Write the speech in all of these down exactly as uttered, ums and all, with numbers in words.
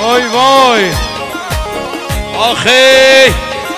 وای وای آخه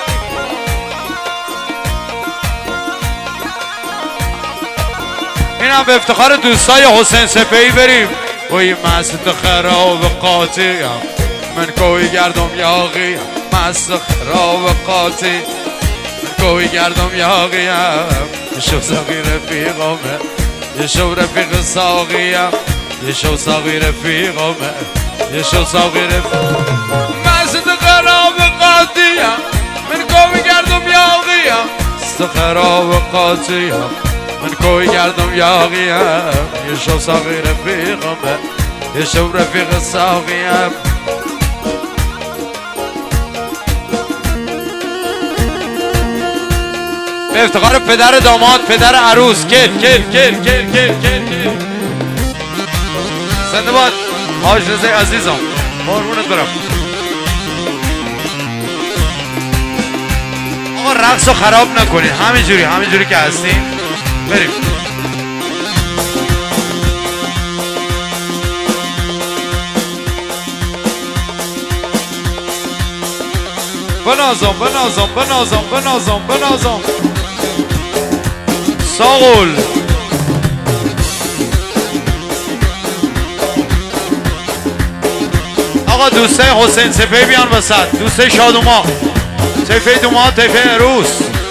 این هم به افتخار دوستای حسین سپهی بریم. وای مست خراب قاطیم من کوی گردم یاقیم، مست خراب قاطی من کوی گردم یاقیم. یه شو ساقی رفیقمه، یه شو رفیق ساقیم، یه شو ساقی رفیقمه، یه شو ساقی رفیق. مست خراب قاطیم من کوی گردم یاقیم، مست خراب قاطیم من کوی گردم یاقیم. یه شو ساقی رفیقمه، یه شو رفیق ساقیم. به افتخار پدر داماد، پدر عروس. کل کل کل کل کل کل زنده باد حاج رضا عزیزم، قربونت برم. آقا رقص رو خراب نکنید، همینجوری همینجوری که هستیم بریم. بنازم بنازم بنازم بنازم بنازم ساغول. آقا دوستای حسین سپهی بیان وسط، دوستای شادوما، طیفه دوما، طیفه عروس.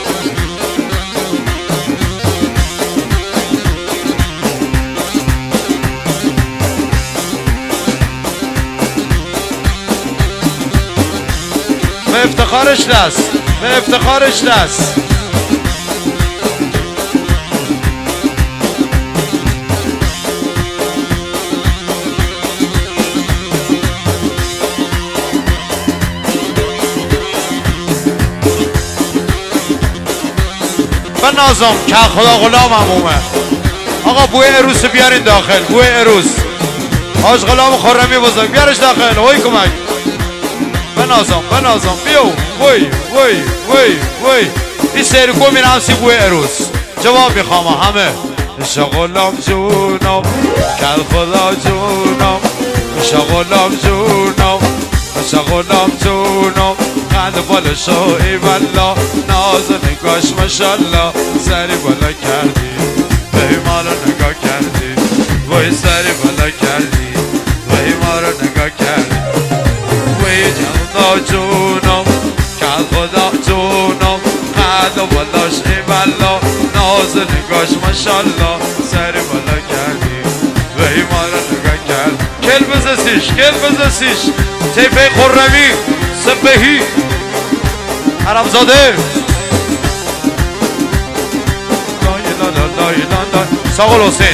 به افتخارش دست، به افتخارش دست. بنازم که خدا غلام همومه. آقا بوی عروس بیارین داخل، بوی عروس. حاج غلام خرمی بزرگ بیارش داخل. هوی کمک. بنازم بنازم بیو. وی وی وی وی. این سرکو میرم سی بوی عروس. جواب میخوام همه. شغلام جونم کل خدا جونم، شغلام جونم شغلام جونم. قد بالا شوی والا، ناز و نگاش ماشالله. سری بالا کردی وی ما رو نگاه کردی، وی سری بالا کردی وی ما رو نگاه کردی. وی جونا جونم کل خدا جونم، قد بالا شوی والا، ناز و نگاش ماشالله. سری بالا کردی وی ما رو نگاه کردی. کل بزسیش کل بزسیش. طیفه خرمی سپهی حرمزاده. ساقل حسین.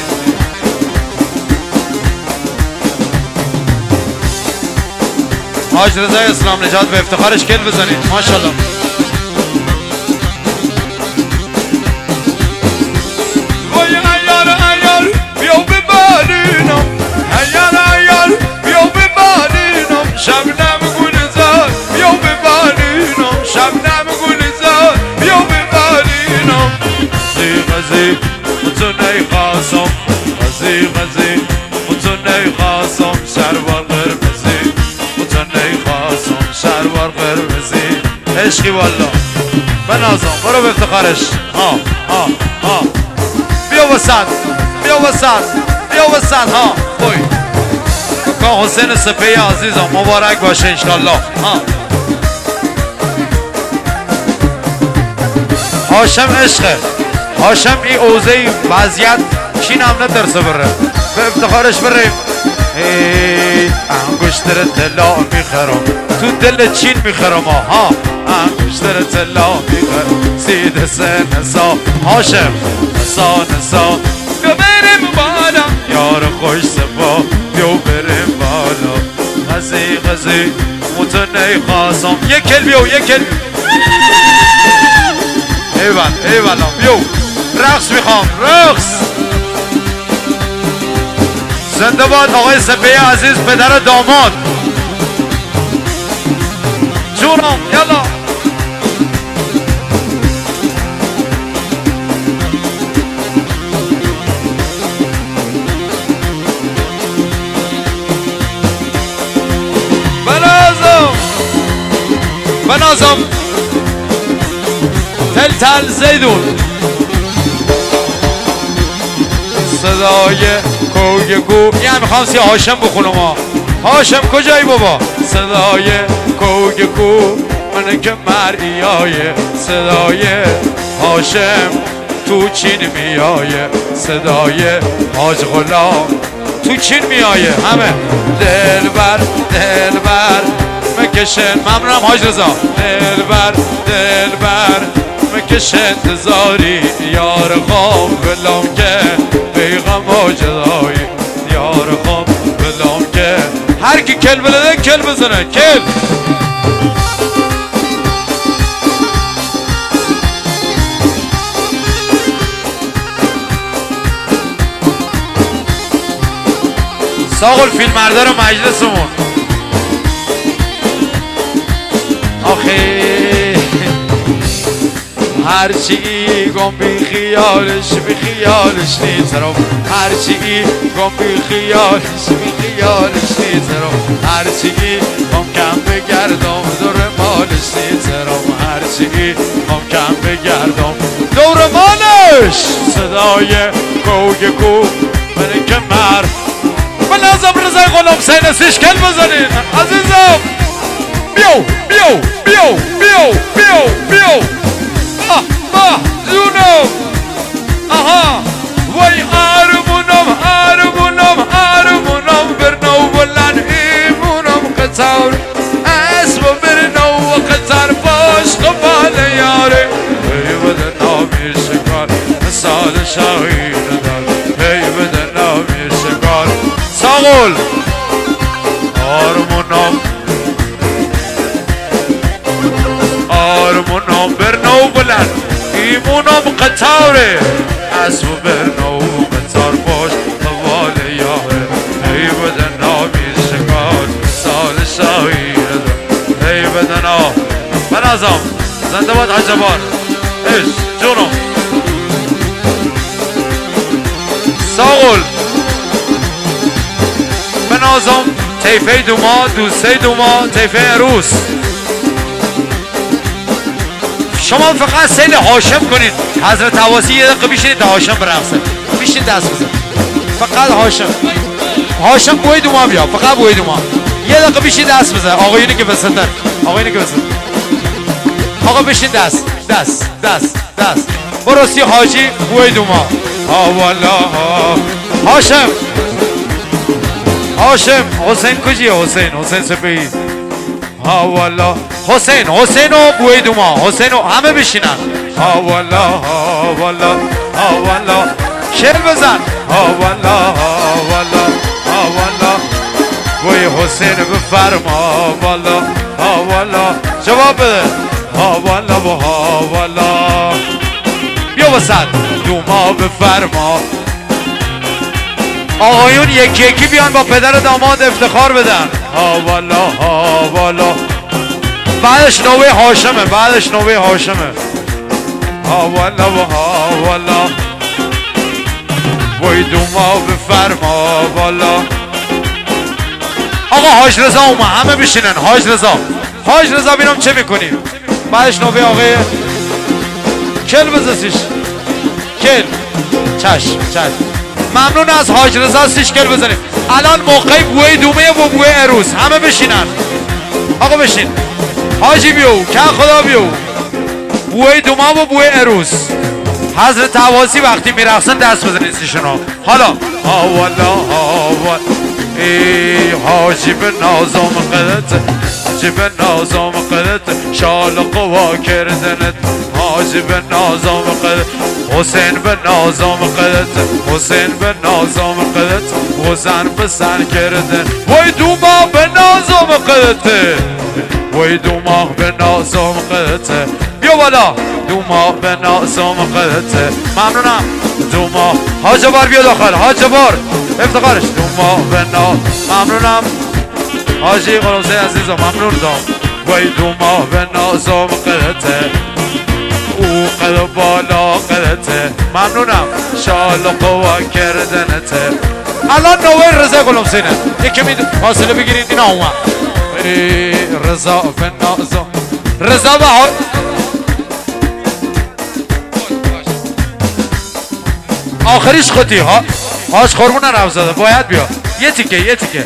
حاج رضا اسلام نجات به افتخارش کل بزنید ماشاءالله. وای عیار عیار بیو ببارینم، عیار عیار بیو ببارینم. شبنم گلزار بیو ببارینم، شبنم گلزار بیو ببارینم. غزی غزی تو نیخواستم، غزی غزی تو نیخواستم. شلوار قرمزی تو نیخواستم، شلوار قرمزی. عشقی والا بنازم برو به افتخارش. ها ها ها بیا وسط بیا وسط بیا وسط. ها بوی که حسین سپهی عزیزم مبارک باشه انشالله. ها هاشم عشقه، هاشم این اوزه وضعیت چین هم نترسه بره. به افتخارش بریم. ای انگشتر طلا میخرم تو دل چین میخرم. ها انگشتر طلا میخرم سید سه نسا. هاشم نسا نسا بیا بریم بالا، یار خوش سپا بیا بریم بالا. غزی غزی متنی خواستم. یک کل بیو یک کل. ایوان ایوان بیو رقص میخوام رقص. زنده باد آقای سپهی عزیز پدر داماد. جونم یلا. بنازم تل تل زیدون صدای کوی کو یه میخوام سی هاشم بخونم ها هاشم کجایی بابا صدای کوی کو من که مریای صدای هاشم تو چین میایه صدای حاج غلام تو چین میایه همه دلبر دلبر مکشن ممنونم حاج رضا دلبر دلبر مکشن انتظاری یار خواب بلام که پیغم و جدایی یار خواب بلام که هر کی کل بلده کل بزنه کل ساقل فیلم مرده رو مجلسمون آخه هرچی گم بی خیالش بی خیالش نیست رو هرچی گم بی خیالش بی خیالش نیست رو هرچی ممکن بگردم دور مالش نیست رو هرچی ممکن بگردم دور مالش صدای کوی کو من که مرد بلازم رضای غلام سین سیشکل بزنید عزیزم بیو بیو بیو بیو بیو بیو آه آه جونم آها وای آرمونم آرمونم آرمونم برنو بلن ایمونم قطار اسم برنو و قطار باش قبال یاره ای بدن نامی شکار مثال شاهیر دار ای بدن نامی شکار ساقل آرمونم آرمونم برنو بلند ایمونم قطاره اسب برنو قطار باش قوال یاره ای بدن نامی شکار سال شاهیر دار ای بدن آه بنازم زنده باد حجبان ایش جونم ساقل بنازم تیفه دوما دوسته دوما تیفه عروس شما فقط سیل هاشم کنید حضرت عواسی یه دقیقه بیشید هاشم برقصه بیشید دست بزن فقط هاشم هاشم بوی دوما بیا فقط بوی دوما یه دقیقه بیشید دست بزن آقایونی که بسندن آقایونی که بسندن آقا بشید دست دست دست دست برو سی حاجی بوی دوما ها والا هاشم هاشم حسین کجیه حسین حسین سپهی ها والا حسین حسین و بوی دوما حسین و همه بشینن ها والا ها والا ها والا شعر بزن ها والا ها والا ها والا بوی حسین بفرما والا ها والا جواب بده ها والا و ها والا بیا وسط دوما بفرما آقایون یکی یکی بیان با پدر داماد افتخار بدن ها والا ها والا بعدش نوبه هاشمه بعدش نوبه هاشمه ها والا و ها والا وای دوما بفرما والا آقا حاج رضا اومد همه بشینن حاج رضا حاج رضا بینم چه میکنیم بعدش نوبه آقای کل بزنسیش کل چشم چشم ممنون از حاج رضا سیشکل بزنیم الان موقع بوی دومه و بوی عروس همه بشینن آقا بشین حاجی بیو که خدا بیو بوی دوما و بوی عروس حضرت عواسی وقتی میرقصن دست بزنید سیشونا حالا ها والا ها والا ای حاجی به نازم قدت حاجی به نازم قدت شال قوا کردنت حاجی به نازم قدت حسین به نازم قدت حسین به نازم قدت حسین به سر کردن وای دوما به نازم قدت وای دوما به نازم قدت بیا بالا دوما به نازم قدت ممنونم دوما حاج بار بیا داخل حاج بار افتخارش دوما به نازم ممنونم حاجی قلوزه عزیزم ممنون دام وای دوما به نازم قدت او قد بالا قدته ممنونم شال قوا کردنته الان نوه رضا گلومسینه یکی می فاصله بگیرید اینا اومد رضا به نازم رضا بهار آخریش خودی ها هاش خورمونه رو زده باید بیا یه تیکه یه تیکه